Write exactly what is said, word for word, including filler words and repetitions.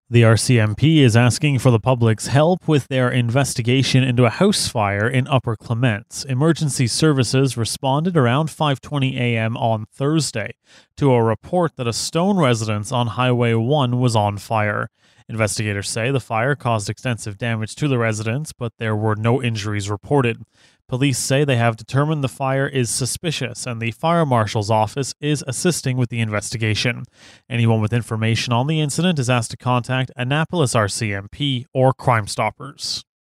The R C M P is asking for the public's help with their investigation into a house fire in Upper Clements. Emergency services responded around five twenty a.m. on Thursday to a report that a stone residence on Highway one was on fire. Investigators say the fire caused extensive damage to the residence, but there were no injuries reported. Police say they have determined the fire is suspicious and the fire marshal's office is assisting with the investigation. Anyone with information on the incident is asked to contact Annapolis R C M P or Crime Stoppers.